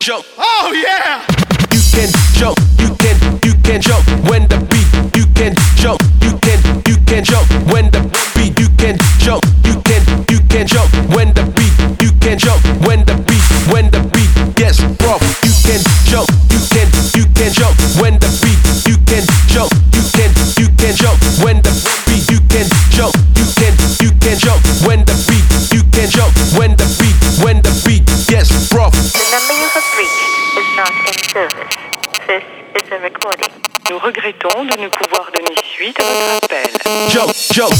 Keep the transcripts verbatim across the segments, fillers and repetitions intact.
jump. Oh yeah! You can jump, you can, you can jump when the beat. You can jump, you can, you can jump when the beat. You can jump, you can, you can jump when the beat. You can jump when the beat, when the beat gets rough. You can jump, you can, you can jump when the beat. You can jump, you can, you can jump when the beat. You can jump, you can, you can jump when the beat. You can jump when the beat, when the beat gets rough. The number you have reached is not in service. This is a recording. Nous regrettons de ne pouvoir donner suite à votre appel. Jump, jump.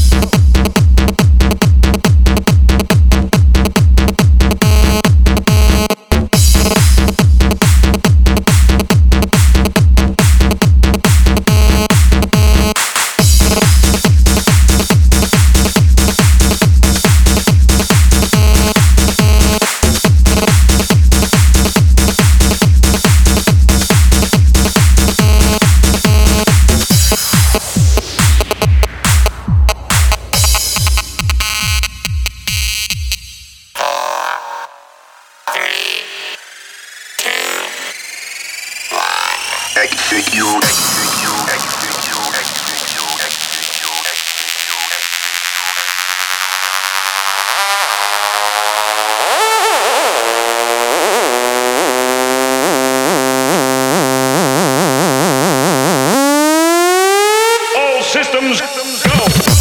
Systems go!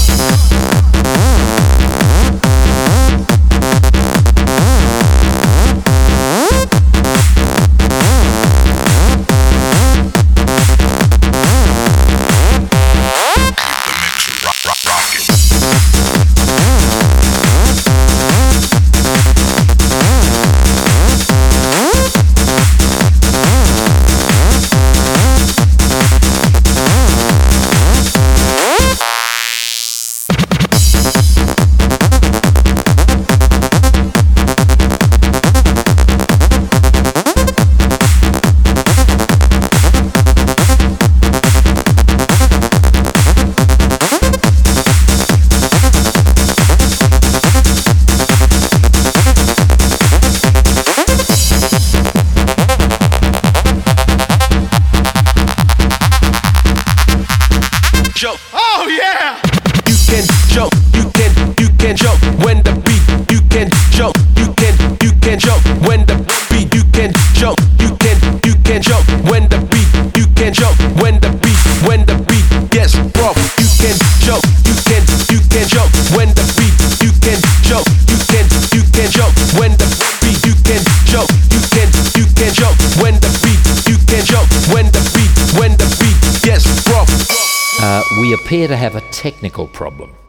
Jump. Oh yeah! You can jump, you can, you can jump when the beat. You can jump, you can, you can jump when the beat. You can jump, you can, you can jump when the beat. You can jump when the beat, when the beat gets rough. You can jump, you can, you can jump when the beat. You can jump, you can, you can jump when the beat. You can jump, you can, you can jump when the beat. You can jump when the beat, when the beat gets rough. Uh, we appear to have a technical problem.